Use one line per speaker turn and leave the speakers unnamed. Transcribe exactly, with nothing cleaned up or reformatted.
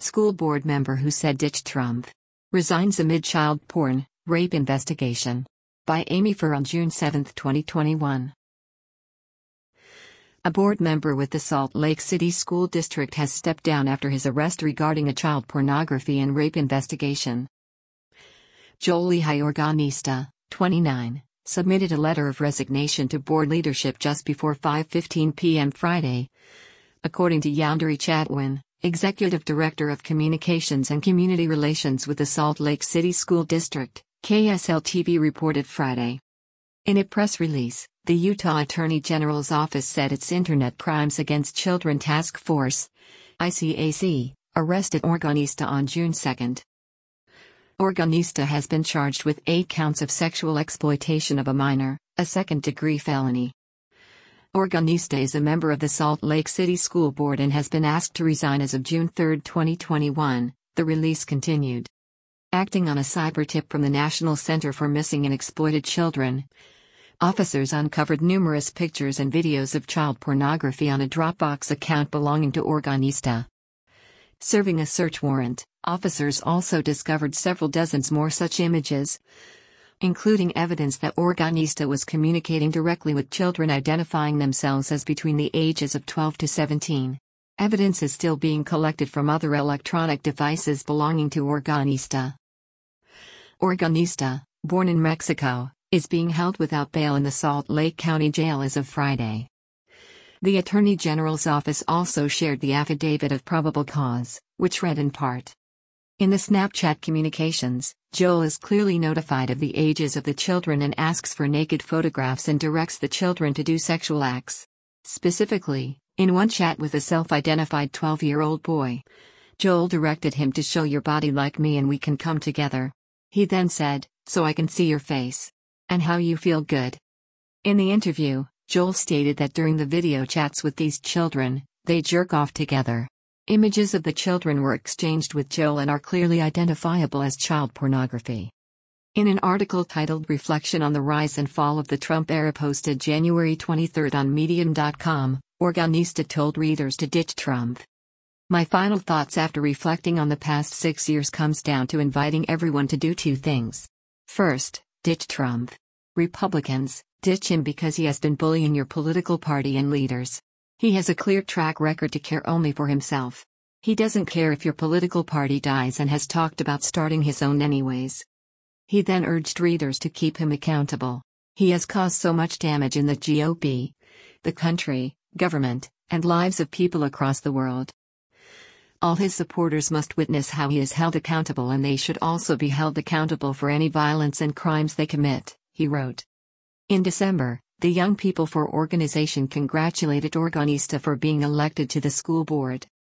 School board member who said ditch Trump. Resigns amid child porn, rape investigation. By Amy Fur on June seventh, twenty twenty-one. A board member with the Salt Lake City School District has stepped down after his arrest regarding a child pornography and rape investigation. Joel Organista, twenty-nine, submitted a letter of resignation to board leadership just before five fifteen p m Friday. According to Yandere Chatwin, Executive Director of Communications and Community Relations with the Salt Lake City School District, K S L T V reported Friday. In a press release, the Utah Attorney General's office said its Internet Crimes Against Children Task Force, I C A C, arrested Organista on June second. Organista has been charged with eight counts of sexual exploitation of a minor, a second-degree felony. Organista is a member of the Salt Lake City School Board and has been asked to resign as of June third, twenty twenty-one, the release continued. Acting on a cyber tip from the National Center for Missing and Exploited Children, officers uncovered numerous pictures and videos of child pornography on a Dropbox account belonging to Organista. Serving a search warrant, officers also discovered several dozens more such images, including evidence that Organista was communicating directly with children identifying themselves as between the ages of twelve to seventeen. Evidence is still being collected from other electronic devices belonging to Organista. Organista, born in Mexico, is being held without bail in the Salt Lake County Jail as of Friday. The Attorney General's office also shared the affidavit of probable cause, which read in part. In the Snapchat communications, Joel is clearly notified of the ages of the children and asks for naked photographs and directs the children to do sexual acts. Specifically, in one chat with a self-identified twelve-year-old boy, Joel directed him to show your body like me and we can come together. He then said, so I can see your face. And how you feel good. In the interview, Joel stated that during the video chats with these children, they jerk off together. Images of the children were exchanged with Joel and are clearly identifiable as child pornography. In an article titled Reflection on the Rise and Fall of the Trump Era posted January twenty-third on Medium dot com, Organista told readers to ditch Trump. My final thoughts after reflecting on the past six years comes down to inviting everyone to do two things. First, ditch Trump. Republicans, ditch him because he has been bullying your political party and leaders. He has a clear track record to care only for himself. He doesn't care if your political party dies and has talked about starting his own anyways. He then urged readers to keep him accountable. He has caused so much damage in the G O P, the country, government, and lives of people across the world. All his supporters must witness how he is held accountable and they should also be held accountable for any violence and crimes they commit, he wrote. In December, the Young People for organization congratulated Organista for being elected to the school board.